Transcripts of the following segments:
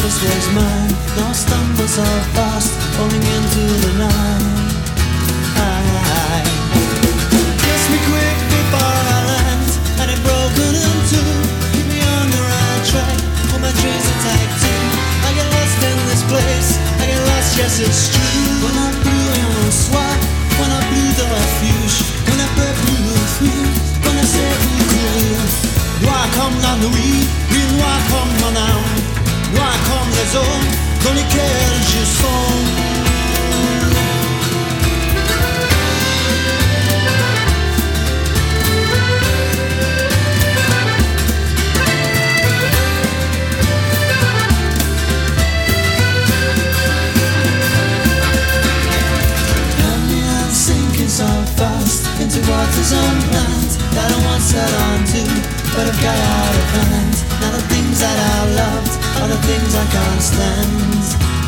this was mine. Now I stumble so fast, falling into the night. Kiss me quick before I land, and it broken in two. Keep me on the right track, all my dreams are tied too. I get lost in this place, I get lost, yes it's true. When I blew in un soir, when I blew de refuge, qu'on ne peut plus fuir, qu'on ne sait plus courir. Noir comme la nuit, oui noir comme mon âme, noir comme les eaux dans lesquelles je sombre. So fast into waters unplanned that I once held on to, but I've got out of hand. Now the things that I loved are the things I can't stand.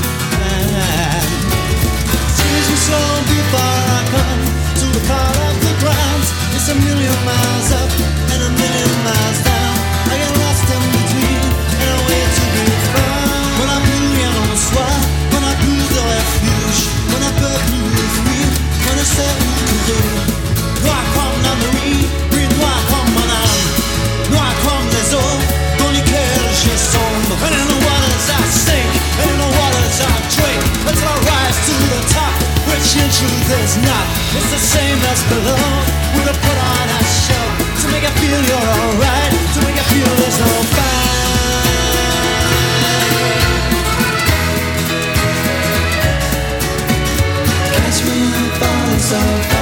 Tears me slow before I come to the part of the ground. It's a million miles up and a million miles down. I get lost in between and a way to be found. When I blew rien en soi, when I blew de refuge, when I peux plus fuir, when I sais où courir. Noir comme la nuit, oui noir comme mon âme, noir comme les eaux dans lesquelles je sombre. And in the waters I sink, and in the waters I drink, until I rise to the top, which in truth is not. It's the same as below, with a put on a show, to make you feel you're alright, to make you feel there's no fight. Catch me falling so far.